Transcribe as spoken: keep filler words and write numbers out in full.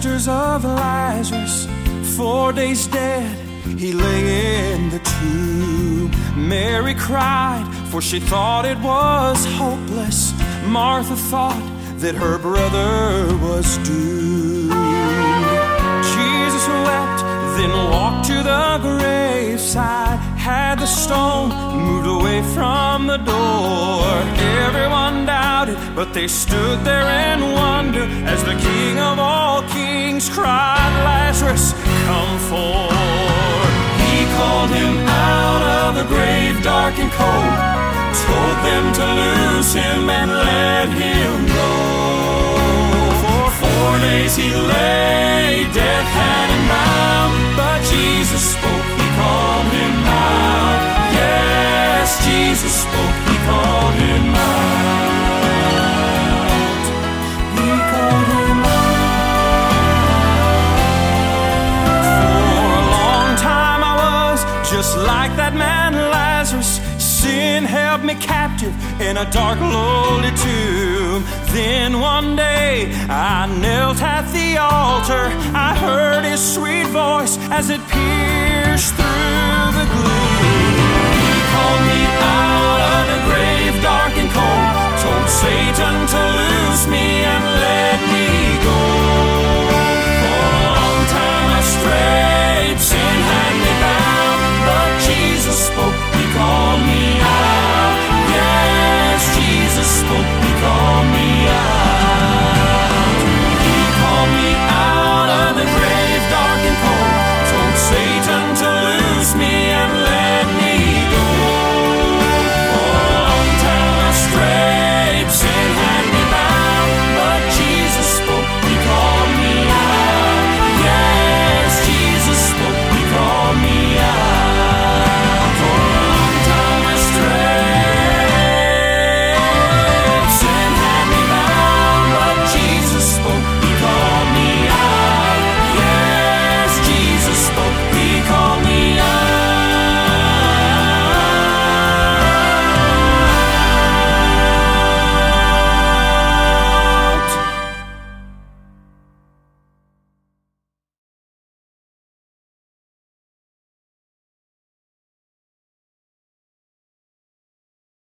sisters of Lazarus, four days dead, he lay in the tomb. Mary cried, for she thought it was hopeless. Martha thought that her brother was doomed. Jesus wept, then walked to the graveside, had the stone moved away from the door. Everyone doubted, but they stood there in wonder as the King of all kings cried, Lazarus, come forth. He called him out of the grave dark and cold, told them to loose him and let him go. For four days he lay, death had him bound, but Jesus spoke, he called him out. Yes, Jesus spoke, he called him out. He called him out. For a long time I was just like that man Lazarus. Sin held me captive in a dark, lowly tomb. Then one day I knelt at the altar. I heard his sweet voice as it pierced through the gloom. He called me out of the grave dark and cold, told Satan to loose me and let me